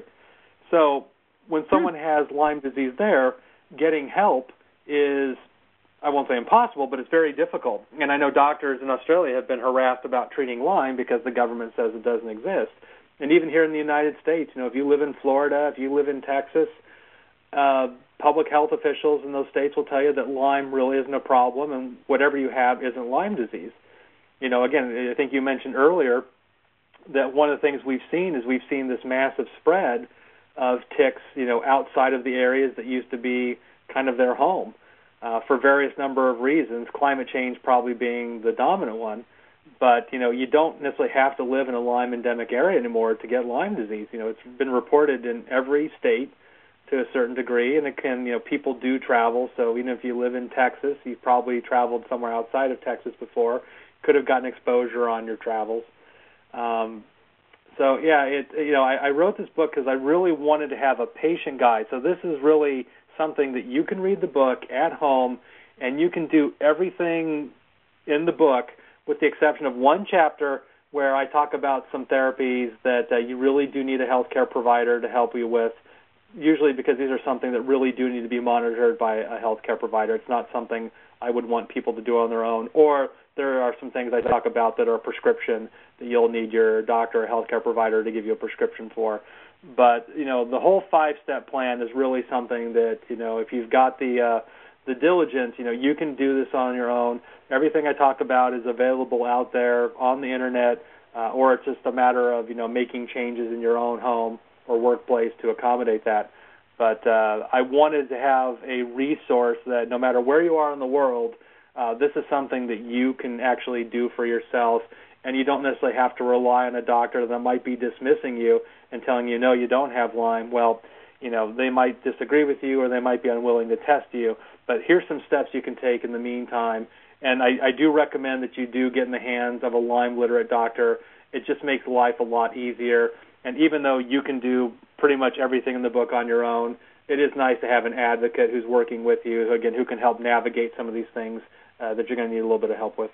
So when someone has Lyme disease there, getting help is, I won't say impossible, but it's very difficult. And I know doctors in Australia have been harassed about treating Lyme because the government says it doesn't exist. And even here in the United States, you know, if you live in Florida, if you live in Texas, uh, public health officials in those states will tell you that Lyme really isn't a problem, and whatever you have isn't Lyme disease. You know, again, I think you mentioned earlier that one of the things we've seen is we've seen this massive spread of ticks, you know, outside of the areas that used to be kind of their home uh, for various number of reasons, climate change probably being the dominant one. But, you know, you don't necessarily have to live in a Lyme endemic area anymore to get Lyme disease. You know, it's been reported in every state to a certain degree, and it can, you know, people do travel. So even if you live in Texas, you've probably traveled somewhere outside of Texas before, could have gotten exposure on your travels. Um, so yeah, it, you know, I, I wrote this book because I really wanted to have a patient guide. So this is really something that you can read the book at home, and you can do everything in the book with the exception of one chapter where I talk about some therapies that uh, you really do need a healthcare provider to help you with. Usually because these are something that really do need to be monitored by a healthcare provider. It's not something I would want people to do on their own. Or there are some things I talk about that are prescription that you'll need your doctor or healthcare provider to give you a prescription for. But, you know, the whole five-step plan is really something that, you know, if you've got the uh, the diligence, you know, you can do this on your own. Everything I talk about is available out there on the Internet, uh, or it's just a matter of, you know, making changes in your own home or workplace to accommodate that. But uh, I wanted to have a resource that no matter where you are in the world, uh, this is something that you can actually do for yourself, and you don't necessarily have to rely on a doctor that might be dismissing you and telling you, no, you don't have Lyme. Well, you know, they might disagree with you or they might be unwilling to test you, but here's some steps you can take in the meantime. And I, I do recommend that you do get in the hands of a Lyme-literate doctor. It just makes life a lot easier. And even though you can do pretty much everything in the book on your own, it is nice to have an advocate who's working with you, again, who can help navigate some of these things uh, that you're going to need a little bit of help with.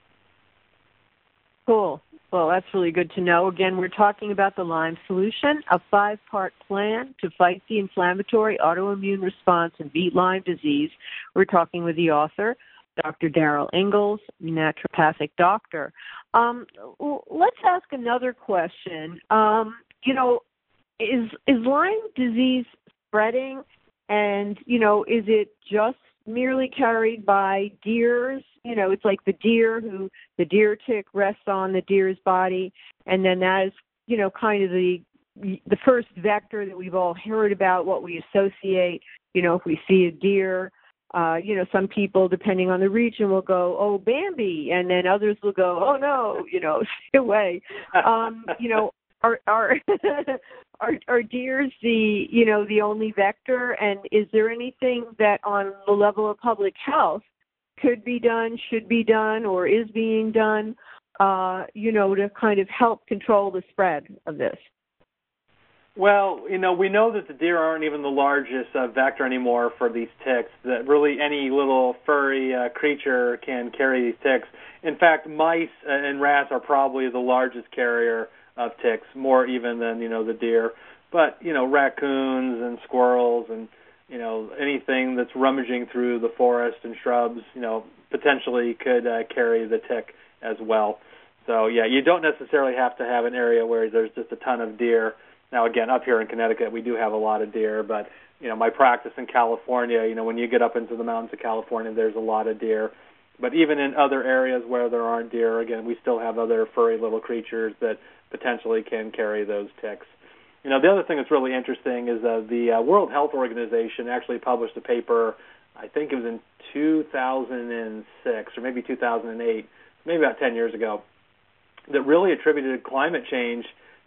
Cool. Well, that's really good to know. Again, we're talking about the Lyme Solution, a five-part plan to fight the inflammatory autoimmune response and beat Lyme disease. We're talking with the author, Doctor Daryl Ingalls, naturopathic doctor. Um, let's ask another question. Um, you know, is is Lyme disease spreading? And, you know, is it just merely carried by deers? You know, it's like the deer who, the deer tick rests on the deer's body, and then that is, you know, kind of the the first vector that we've all heard about, what we associate. You know, if we see a deer, Uh, you know, some people, depending on the region, will go, oh, Bambi, and then others will go, oh, no, you know, stay away. Um, you know, are are, are are deers the, you know, the only vector? And is there anything that on the level of public health could be done, should be done, or is being done, uh, you know, to kind of help control the spread of this? Well, you know, we know that the deer aren't even the largest uh, vector anymore for these ticks, that really any little furry uh, creature can carry these ticks. In fact, mice and rats are probably the largest carrier of ticks, more even than, you know, the deer. But, you know, raccoons and squirrels and, you know, anything that's rummaging through the forest and shrubs, you know, potentially could uh, carry the tick as well. So, yeah, you don't necessarily have to have an area where there's just a ton of deer. Now, again, up here in Connecticut, we do have a lot of deer, but, you know, my practice in California, you know, when you get up into the mountains of California, there's a lot of deer. But even in other areas where there aren't deer, again, we still have other furry little creatures that potentially can carry those ticks. You know, the other thing that's really interesting is uh, the uh, World Health Organization actually published a paper, I think it was in two thousand six or maybe two thousand eight, maybe about ten years ago, that really attributed climate change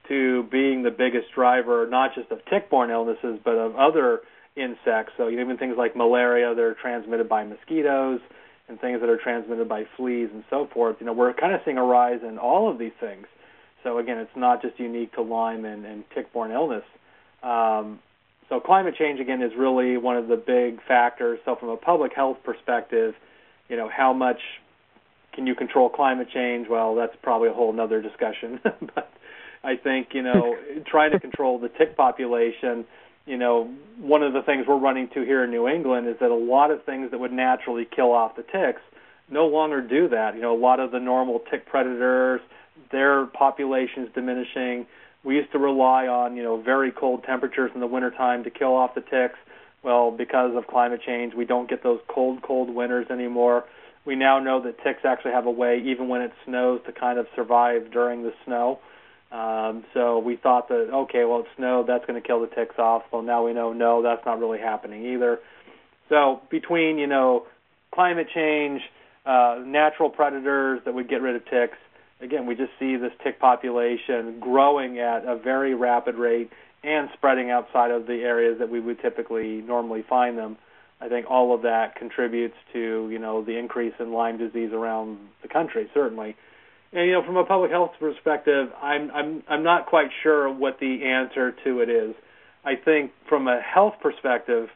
to being the biggest driver, not just of tick-borne illnesses, but of other insects. So even things like malaria that are transmitted by mosquitoes and things that are transmitted by fleas and so forth. You know, we're kind of seeing a rise in all of these things. So again, it's not just unique to Lyme and, and tick-borne illness. Um, so climate change, again, is really one of the big factors. So from a public health perspective, you know, how much can you control climate change? Well, that's probably a whole other discussion. But I think, you know, trying to control the tick population, you know, one of the things we're running to here in New England is that a lot of things that would naturally kill off the ticks no longer do that. You know, a lot of the normal tick predators, their population is diminishing. We used to rely on, you know, very cold temperatures in the wintertime to kill off the ticks. Well, because of climate change, we don't get those cold, cold winters anymore. We now know that ticks actually have a way, even when it snows, to kind of survive during the snow. Um, so we thought that, okay, well, it snowed, that's going to kill the ticks off. Well, now we know, no, that's not really happening either. So between, you know, climate change, uh, natural predators that would get rid of ticks, again, we just see this tick population growing at a very rapid rate and spreading outside of the areas that we would typically normally find them. I think all of that contributes to, you know, the increase in Lyme disease around the country, certainly. And, you know, from a public health perspective, I'm I'm I'm not quite sure what the answer to it is. I think from a health perspective,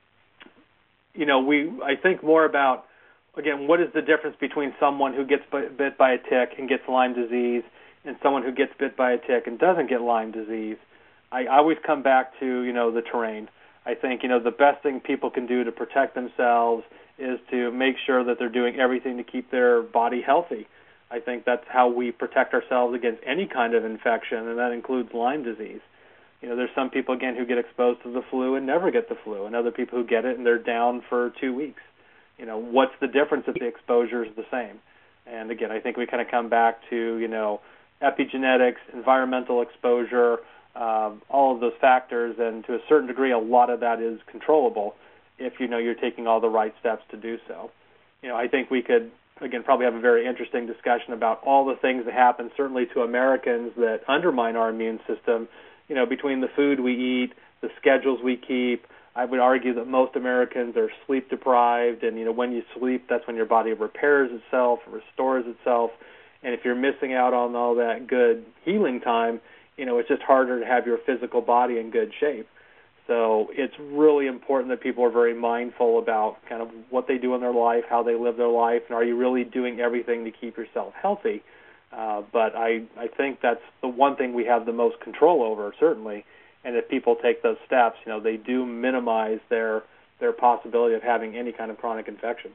you know, we I think more about, again, what is the difference between someone who gets bit by a tick and gets Lyme disease and someone who gets bit by a tick and doesn't get Lyme disease? I always come back to, you know, the terrain. I think, you know, the best thing people can do to protect themselves is to make sure that they're doing everything to keep their body healthy. I think that's how we protect ourselves against any kind of infection, and that includes Lyme disease. You know, there's some people, again, who get exposed to the flu and never get the flu, and other people who get it and they're down for two weeks. You know, what's the difference if the exposure is the same? And again, I think we kind of come back to, you know, epigenetics, environmental exposure, um, all of those factors, and to a certain degree, a lot of that is controllable if, you know, you're taking all the right steps to do so. You know, I think we could, again, probably have a very interesting discussion about all the things that happen, certainly to Americans, that undermine our immune system, you know, between the food we eat, the schedules we keep. I would argue that most Americans are sleep deprived, and, you know, when you sleep, that's when your body repairs itself, restores itself, and if you're missing out on all that good healing time, you know, it's just harder to have your physical body in good shape. So it's really important that people are very mindful about kind of what they do in their life, how they live their life, and are you really doing everything to keep yourself healthy? Uh, but I, I think that's the one thing we have the most control over, certainly. And if people take those steps, you know, they do minimize their their possibility of having any kind of chronic infection.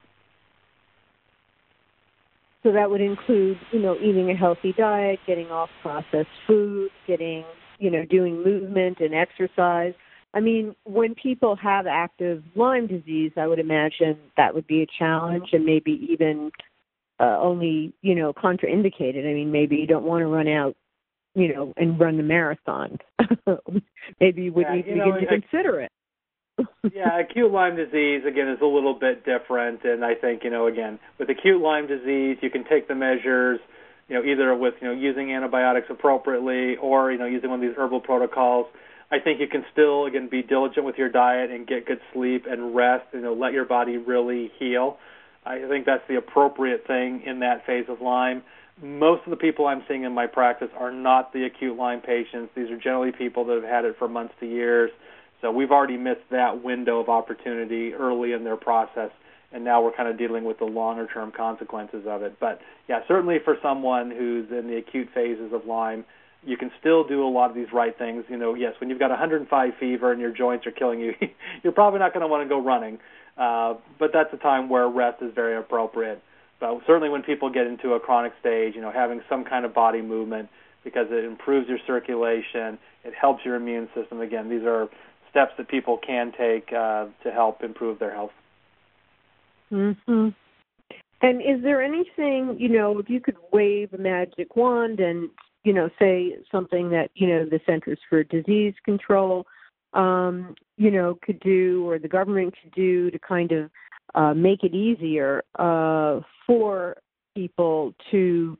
So that would include, you know, eating a healthy diet, getting off processed food, getting, you know, doing movement and exercise. I mean, when people have active Lyme disease, I would imagine that would be a challenge and maybe even uh, only, you know, contraindicated. I mean, maybe you don't want to run out, you know, and run the marathon. Maybe you would yeah, need to you begin know, to I, consider it. Yeah, acute Lyme disease, again, is a little bit different. And I think, you know, again, with acute Lyme disease, you can take the measures, you know, either with, you know, using antibiotics appropriately or, you know, using one of these herbal protocols. I think you can still, again, be diligent with your diet and get good sleep and rest, you know, let your body really heal. I think that's the appropriate thing in that phase of Lyme. Most of the people I'm seeing in my practice are not the acute Lyme patients. These are generally people that have had it for months to years. So we've already missed that window of opportunity early in their process, and now we're kind of dealing with the longer-term consequences of it. But, yeah, certainly for someone who's in the acute phases of Lyme, you can still do a lot of these right things. You know, yes, when you've got one hundred five fever and your joints are killing you, you're probably not going to want to go running. Uh, but that's a time where rest is very appropriate. But certainly when people get into a chronic stage, you know, having some kind of body movement because it improves your circulation, it helps your immune system. Again, these are steps that people can take uh, to help improve their health. Mm-hmm. And is there anything, you know, if you could wave a magic wand and, you know, say something that, you know, the Centers for Disease Control, um, you know, could do or the government could do to kind of uh, make it easier uh, for people to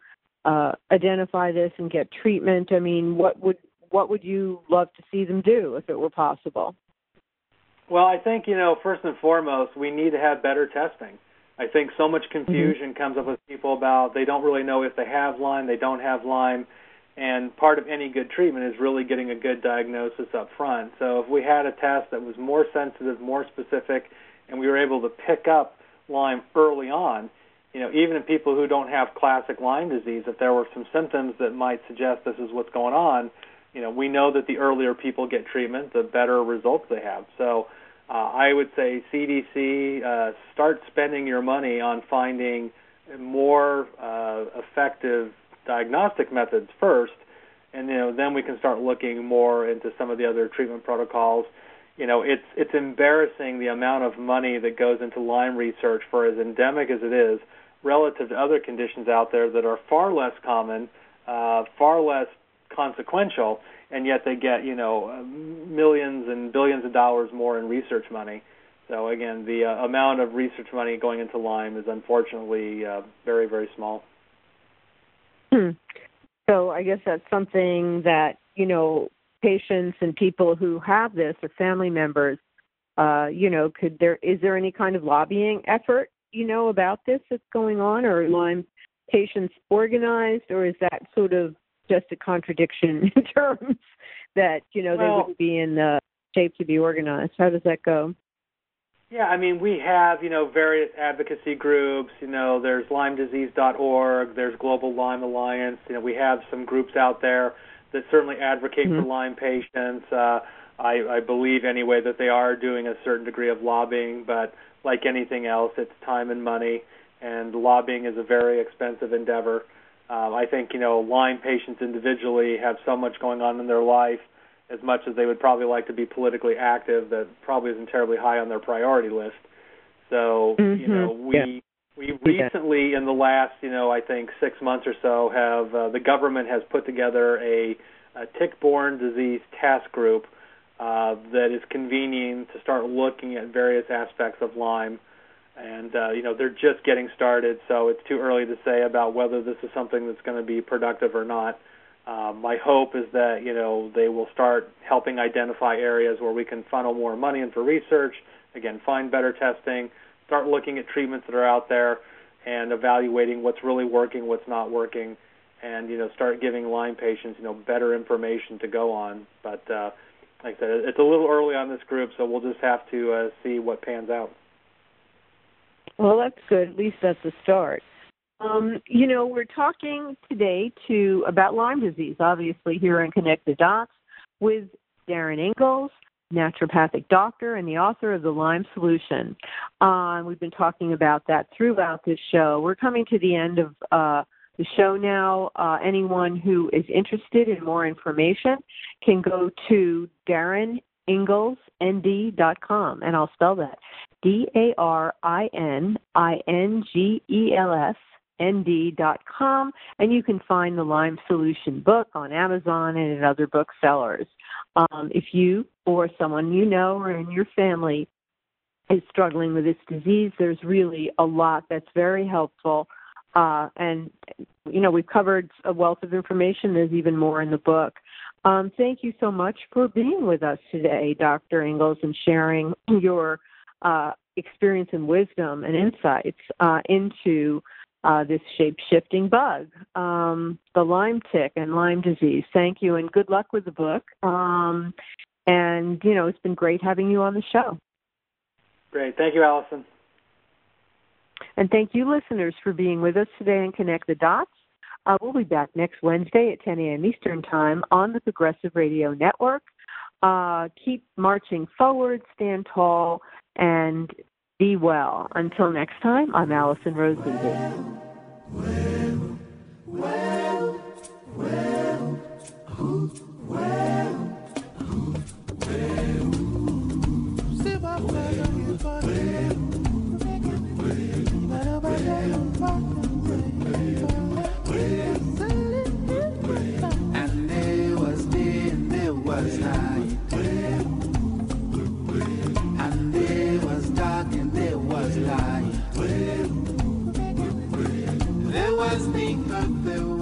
uh, identify this and get treatment? I mean, what would what would you love to see them do if it were possible? Well, I think, you know, first and foremost, we need to have better testing. I think so much confusion mm-hmm. comes up with people about they don't really know if they have Lyme, they don't have Lyme, and part of any good treatment is really getting a good diagnosis up front. So if we had a test that was more sensitive, more specific, and we were able to pick up Lyme early on, you know, even in people who don't have classic Lyme disease, if there were some symptoms that might suggest this is what's going on, you know, we know that the earlier people get treatment, the better results they have. So uh, I would say C D C, uh, start spending your money on finding more uh, effective diagnostic methods first, and you know, then we can start looking more into some of the other treatment protocols. You know, it's it's embarrassing the amount of money that goes into Lyme research for as endemic as it is, relative to other conditions out there that are far less common, uh, far less consequential, and yet they get, you know, millions and billions of dollars more in research money. So again, the uh, amount of research money going into Lyme is unfortunately uh, very, very small. Hmm. So I guess that's something that, you know, patients and people who have this or family members, uh, you know, could there is there any kind of lobbying effort, you know, about this that's going on, or are Lyme patients organized, or is that sort of just a contradiction in terms that, you know, well, they wouldn't be in the shape to be organized? How does that go? Yeah, I mean, we have, you know, various advocacy groups. You know, there's Lyme Disease dot org, there's Global Lyme Alliance. You know, we have some groups out there that certainly advocate mm-hmm. for Lyme patients. Uh, I, I believe, anyway, that they are doing a certain degree of lobbying, but like anything else, it's time and money, and lobbying is a very expensive endeavor. Um, I think, you know, Lyme patients individually have so much going on in their life, as much as they would probably like to be politically active, that probably isn't terribly high on their priority list. So, mm-hmm. you know, we yeah. we recently, in the last, you know, I think six months or so, have uh, the government has put together a, a tick-borne disease task group uh, that is convening to start looking at various aspects of Lyme. And, uh, you know, they're just getting started, so it's too early to say about whether this is something that's going to be productive or not. Uh, my hope is that, you know, they will start helping identify areas where we can funnel more money in for research, again, find better testing, start looking at treatments that are out there and evaluating what's really working, what's not working, and, you know, start giving Lyme patients, you know, better information to go on. But, uh, like I said, it's a little early on this group, so we'll just have to uh, see what pans out. Well, that's good. At least that's a start. Um, you know, we're talking today to about Lyme disease, obviously, here on Connect the Dots, with Darren Ingalls, naturopathic doctor and the author of The Lyme Solution. Uh, we've been talking about that throughout this show. We're coming to the end of uh, the show now. Uh, anyone who is interested in more information can go to Darren Ingalls N D dot com, and I'll spell that D A R I N I N G E L S N D dot com, and you can find the Lyme Solution book on Amazon and in other booksellers. Um, if you or someone you know or in your family is struggling with this disease, there's really a lot that's very helpful. Uh, and, you know, we've covered a wealth of information. There's even more in the book. Um, thank you so much for being with us today, Doctor Ingalls, and sharing your uh, experience and wisdom and insights uh, into uh, this shape-shifting bug, um, the Lyme tick and Lyme disease. Thank you, and good luck with the book. Um, and, you know, it's been great having you on the show. Great. Thank you, Allison. And thank you, listeners, for being with us today on Connect the Dots. Uh, we'll be back next Wednesday at ten a.m. Eastern Time on the Progressive Radio Network. Uh, keep marching forward, stand tall, and be well. Until next time, I'm Allison Rose Levy. Well, well, well, well, well, and there was day and there was night, and there was dark and there was light, there was the earth, there